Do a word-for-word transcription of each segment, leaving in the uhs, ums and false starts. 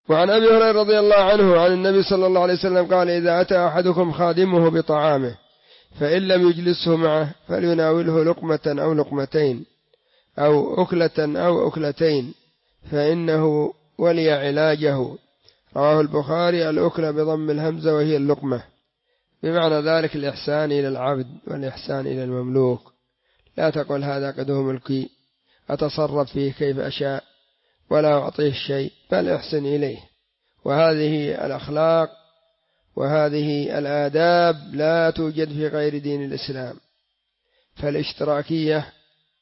وعن أبي هريرة رضي الله عنه عن النبي صلى الله عليه وسلم قال: إذا أتى أحدكم خادمه بطعامه فإن لم يجلسه معه فليناوله لقمة أو لقمتين أو أكلة أو أكلتين فإنه ولي علاجه. رواه البخاري. الأكلة بضم الهمزة وهي اللقمة، بمعنى ذلك الإحسان إلى العبد والإحسان إلى المملوك. لا تقل هذا قدوم ملكي أتصرف فيه كيف أشاء ولا أعطيه شيء، بل احسن إليه. وهذه الأخلاق وهذه الآداب لا توجد في غير دين الإسلام. فالاشتراكية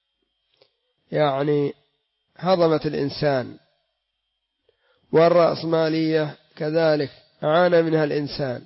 يعني هضمت الإنسان، والرأسمالية كذلك عانى منها الإنسان،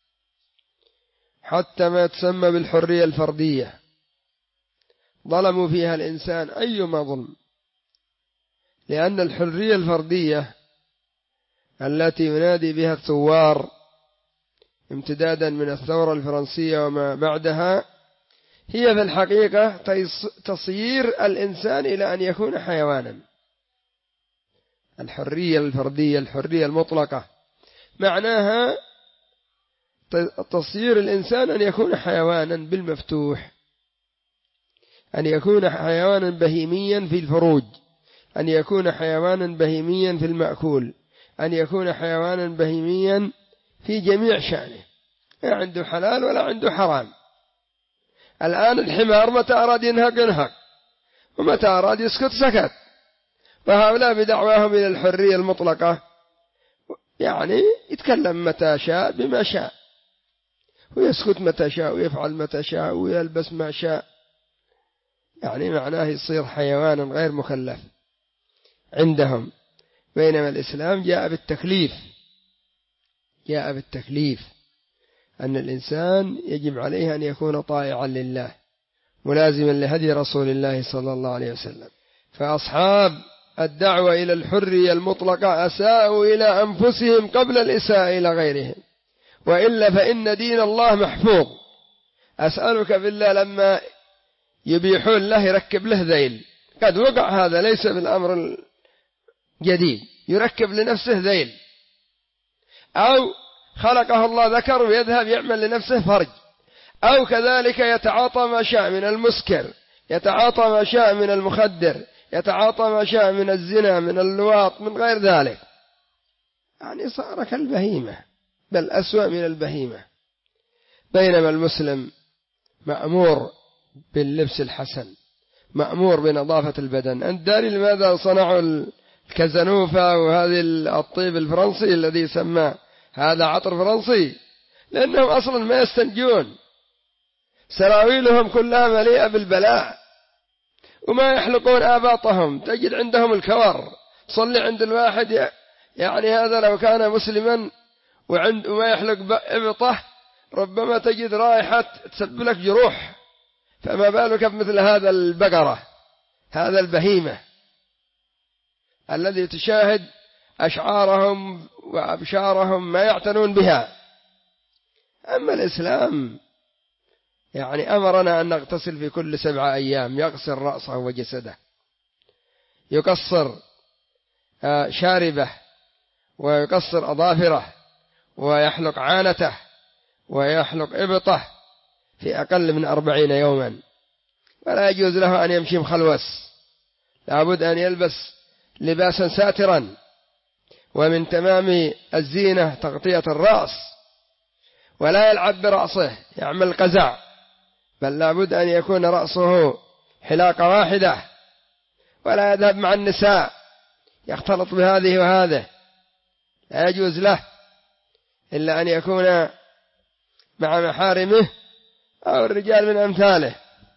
حتى ما تسمى بالحرية الفردية ظلموا فيها الإنسان أيما ظلم، لأن الحرية الفردية التي ينادي بها الثوار امتدادا من الثورة الفرنسية وما بعدها هي في الحقيقة تصير الإنسان إلى أن يكون حيوانا. الحرية الفردية، الحرية المطلقة، معناها تصير الإنسان أن يكون حيوانا بالمفتوح، أن يكون حيوانا بهيميا في الفروج، أن يكون حيوانا بهيميا في المأكول، أن يكون حيوانا بهيميا في جميع شأنه، لا عنده حلال ولا عنده حرام. الآن الحمار متى أراد ينهق ينهق، ومتى أراد يسكت سكت، وهؤلاء بدعواهم إلى الحرية المطلقة يعني يتكلم متى شاء بما شاء، ويسكت متى شاء، ويفعل متى شاء، ويلبس ما شاء، يعني معناه يصير حيوانا غير مكلف عندهم. بينما الإسلام جاء بالتكليف، جاء بالتكليف أن الإنسان يجب عليه أن يكون طائعا لله ملازما لهدي رسول الله صلى الله عليه وسلم. فأصحاب الدعوة إلى الحرية المطلقة أساءوا إلى أنفسهم قبل الإساءة إلى غيرهم، وإلا فإن دين الله محفوظ. أسألك بالله لما يبيحون له يركب له ذيل، قد وقع هذا ليس بالأمر الجديد، يركب لنفسه ذيل، أو خلقه الله ذكر ويذهب يعمل لنفسه فرج، أو كذلك يتعاطى ما شاء من المسكر، يتعاطى ما شاء من المخدر، يتعاطى ما شاء من الزنا، من اللواط، من غير ذلك، يعني صار كالبهيمة، بل أسوأ من البهيمة. بينما المسلم مأمور باللبس الحسن، مأمور بنظافة البدن. أنت داري لماذا صنعوا الكازانوفا وهذه الطيب الفرنسي الذي يسمى هذا عطر فرنسي؟ لأنهم أصلا ما يستنجون، سراويلهم كلها مليئة بالبلاء، وما يحلقون آباطهم، تجد عندهم الكور. صلي عند الواحد يعني هذا لو كان مسلما وعند وما يحلق إبطه ربما تجد رائحة تسبب لك جروح، فما بالك بمثل هذا البقرة، هذا البهيمة الذي تشاهد أشعارهم وأبشارهم ما يعتنون بها. أما الإسلام يعني أمرنا أن نغتسل في كل سبعة أيام، يغسل رأسه وجسده، يقصر شاربه ويقصر أظافره ويحلق عانته ويحلق إبطه في أقل من أربعين يوما، ولا يجوز له أن يمشي مخلوس، لابد أن يلبس لباسا ساترا. ومن تمام الزينة تغطية الرأس، ولا يلعب برأسه يعمل قزع، بل لابد أن يكون رأسه حلاقة واحدة، ولا يذهب مع النساء يختلط بهذه وهذه، لا يجوز له إلا أن يكون مع محارمه أو الرجال من أمثاله.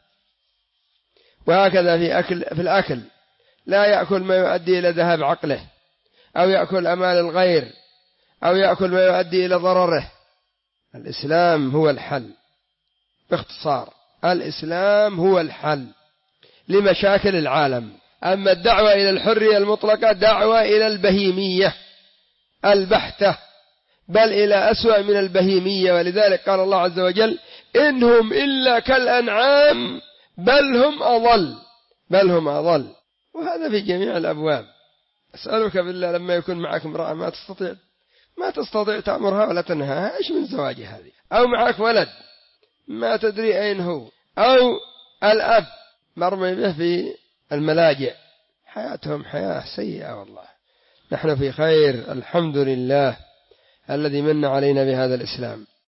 وهكذا في أكل في الأكل، لا يأكل ما يؤدي إلى ذهاب عقله، أو يأكل أمال الغير، أو يأكل ما يؤدي إلى ضرره. الإسلام هو الحل، باختصار الإسلام هو الحل لمشاكل العالم. أما الدعوة إلى الحرية المطلقة دعوة إلى البهيمية البحتة، بل إلى أسوأ من البهيمية. ولذلك قال الله عز وجل: إنهم إلا كالأنعام بل هم أضل، بل هم أضل. وهذا في جميع الأبواب، أسألك بالله لما يكون معك امرأة ما تستطيع ما تستطيع تأمرها ولا تنهاها، إيش من زواج هذه؟ أو معك ولد ما تدري أين هو، أو الأب مرمي به في الملاجئ، حياتهم حياة سيئة. والله نحن في خير، الحمد لله الذي من علينا بهذا الإسلام.